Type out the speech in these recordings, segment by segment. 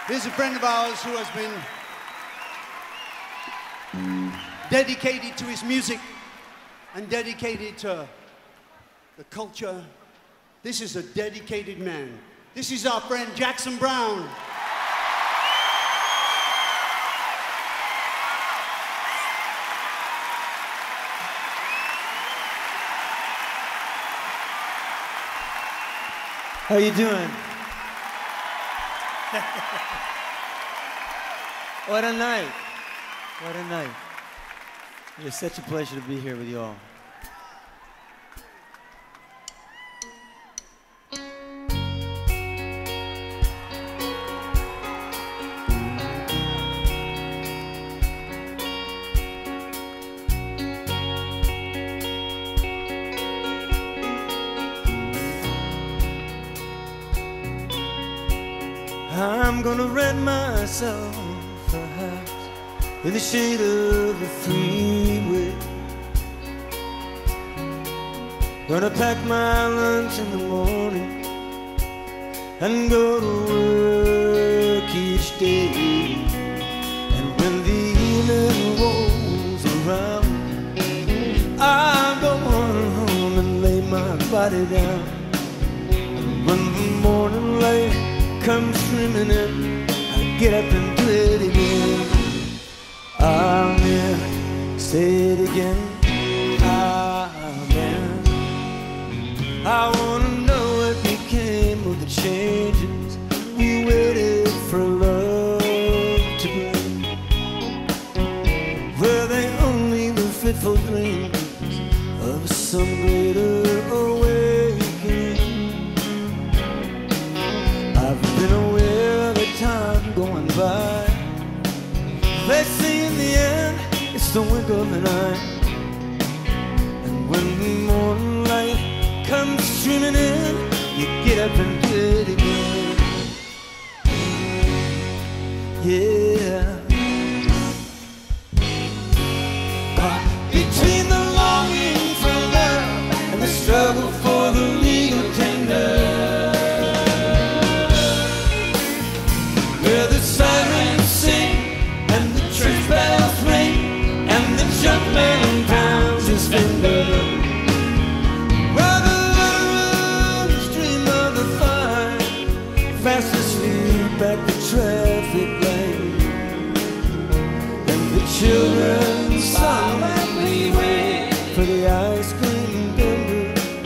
Here's a friend of ours who has been dedicated to his music and dedicated to the culture. This is a dedicated man. This is our friend Jackson Browne. How you doing? What a night. What a night. It's such a pleasure to be here with you all. I'm gonna rent myself a house in the shade of the freeway. Gonna pack my lunch in the morning and go to work each day. And when the evening rolls around, I'm going home and lay my body down. And when the morning light comes streaming in, I get up and do it again. Amen. Say it again. Amen. I wanna know what became of the changes we waited for love to bring. Were they only the fitful dreams of some greater awakening? I've been aware of the time going by. They say in the end, it's the wink of an eye. And when the morning light comes streaming in, you get up and do it again. Yeah. But between the longing for love and the struggle for the legal tender, where the sirens sing and the church bells ring and the jumpman pounds his finger, where the little stream of the fire fast asleep at the traffic light, and the children silently wait for the ice cream vendor.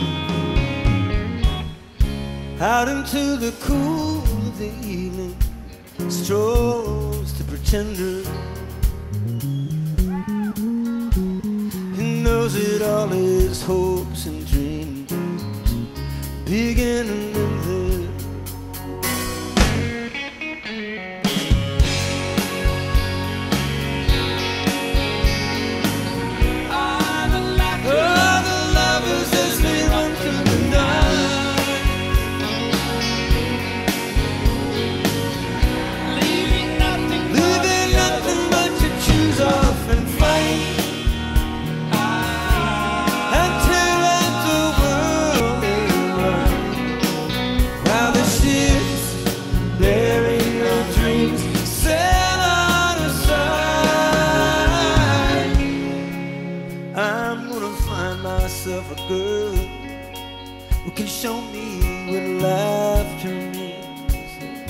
Out into the cool of the evening strolls the pretender. He knows it all, his hopes and dreams beginning in there. Oh, the lovers as they run through the night, leaving nothing but to choose off and fight until at the world is run. While the ships bearing their dreams sail out of sight, I'm gonna find myself a girl who can show me what laughter means,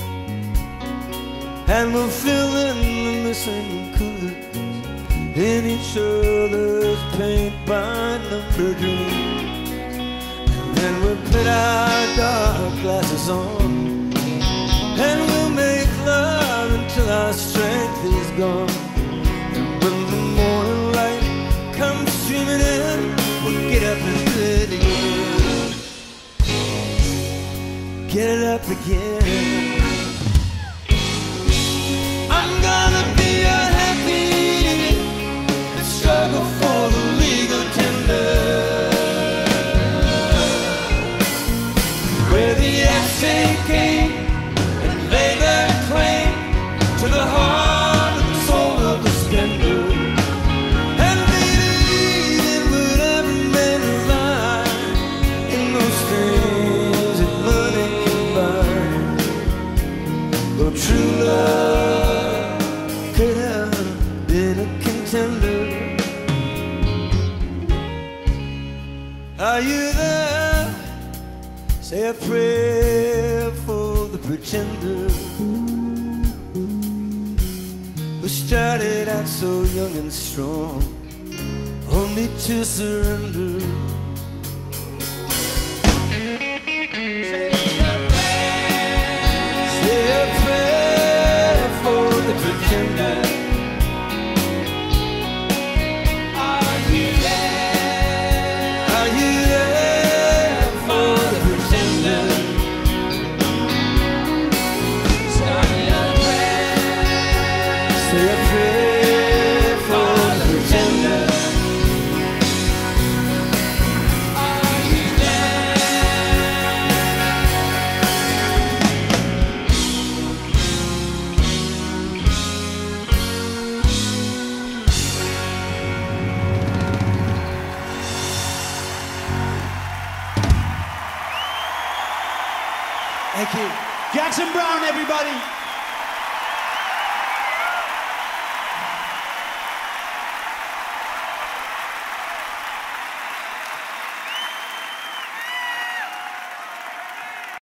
and we'll fill in the missing colors in each other's paint by number dreams. And then we'll put our dark glasses on and we'll make love until our strength is gone. And when the morning light comes streaming in, we'll get up and do it again. Get it up again. I'm gonna be unhappy and struggle for the legal tender, where the action came and lay their claim to the heart and soul of the spender. And believe in whatever may lie in those things that money can buy. Though true love could have been a contender. Are you there? Say a prayer for the pretender who started out so young and strong, only to surrender. Say a prayer for the pretender. Are you there? Are you there for the pretender? Say a prayer for the pretender. Thank you. Jackson Browne, everybody.